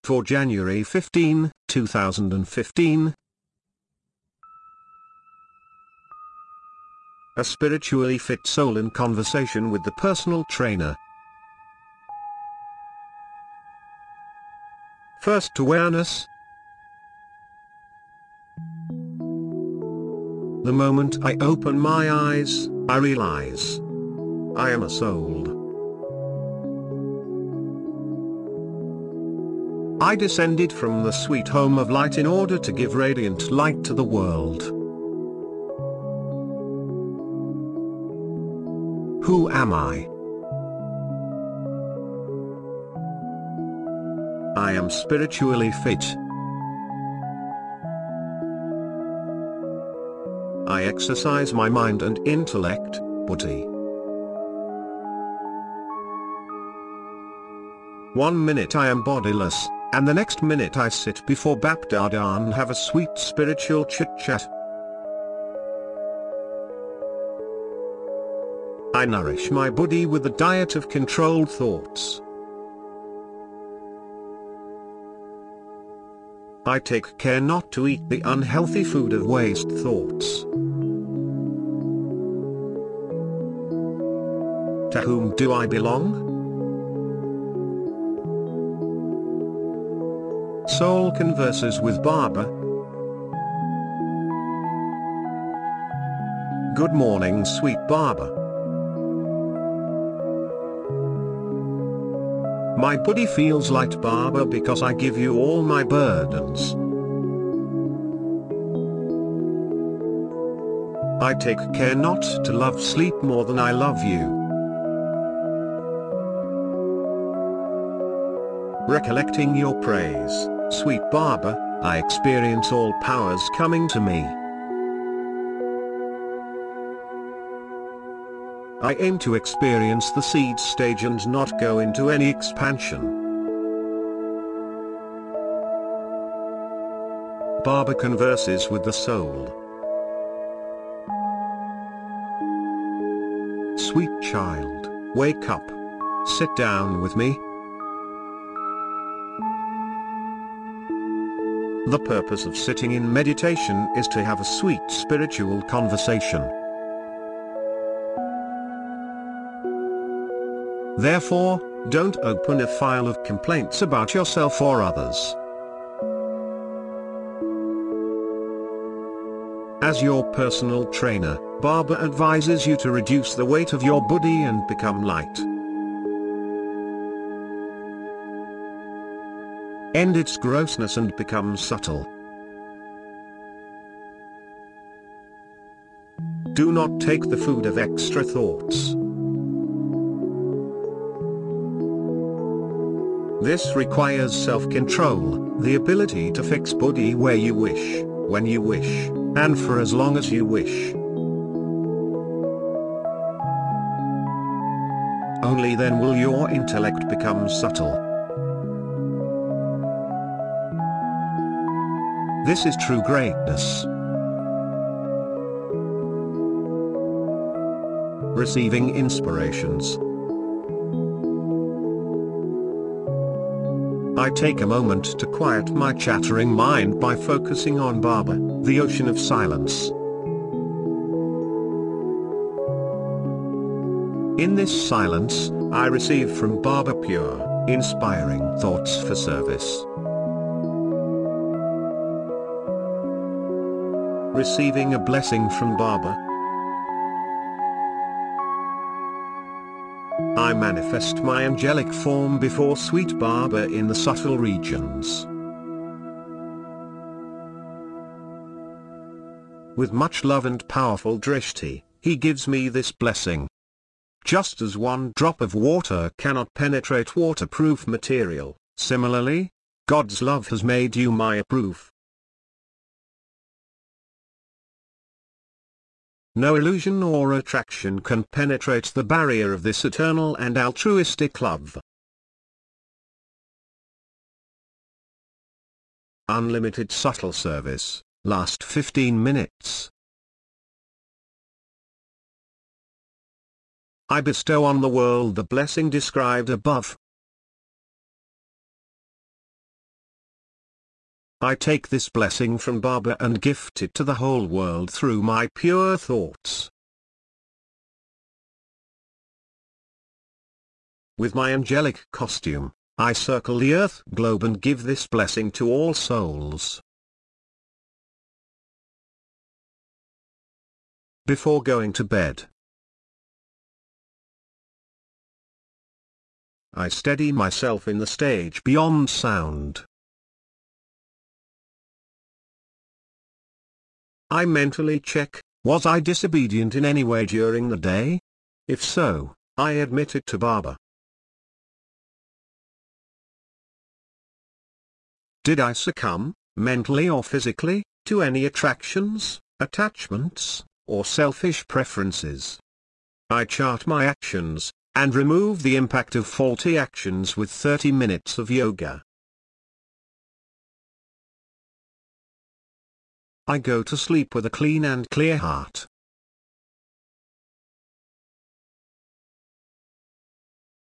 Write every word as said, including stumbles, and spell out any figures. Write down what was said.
for January fifteenth, two thousand fifteen. A spiritually fit soul in conversation with the personal trainer. First awareness. The moment I open my eyes, I realize I am a soul. I descended from the sweet home of light in order to give radiant light to the world. Who am I? I am spiritually fit. I exercise my mind and intellect, buddhi. One minute I am bodiless, and the next minute I sit before Bapdada and have a sweet spiritual chit-chat. I nourish my buddhi with a diet of controlled thoughts. I take care not to eat the unhealthy food of waste thoughts. To whom do I belong? Soul converses with Baba. Good morning, sweet Baba. My buddhi feels light, Baba, because I give you all my burdens. I take care not to love sleep more than I love you. Recollecting your praise, sweet Baba, I experience all powers coming to me. I aim to experience the seed stage and not go into any expansion. Baba converses with the soul. Sweet child, wake up. Sit down with me. The purpose of sitting in meditation is to have a sweet spiritual conversation. Therefore, don't open a file of complaints about yourself or others. As your personal trainer, Baba advises you to reduce the weight of your buddhi and become light. End its grossness and become subtle. Do not take the food of extra thoughts. This requires self-control, the ability to fix buddhi where you wish, when you wish, and for as long as you wish. Only then will your intellect become subtle. This is true greatness. Receiving inspirations. I take a moment to quiet my chattering mind by focusing on Baba, the ocean of silence. In this silence, I receive from Baba pure, inspiring thoughts for service. Receiving a blessing from Baba. I manifest my angelic form before sweet Baba in the subtle regions. With much love and powerful drishti, he gives me this blessing. Just as one drop of water cannot penetrate waterproof material, similarly, God's love has made you my proof. No illusion or attraction can penetrate the barrier of this eternal and altruistic love. Unlimited subtle service, last fifteen minutes. I bestow on the world the blessing described above. I take this blessing from Baba and gift it to the whole world through my pure thoughts. With my angelic costume, I circle the earth globe and give this blessing to all souls. Before going to bed, I steady myself in the stage beyond sound. I mentally check, was I disobedient in any way during the day? If so, I admit it to Baba. Did I succumb, mentally or physically, to any attractions, attachments, or selfish preferences? I chart my actions, and remove the impact of faulty actions with thirty minutes of yoga. I go to sleep with a clean and clear heart.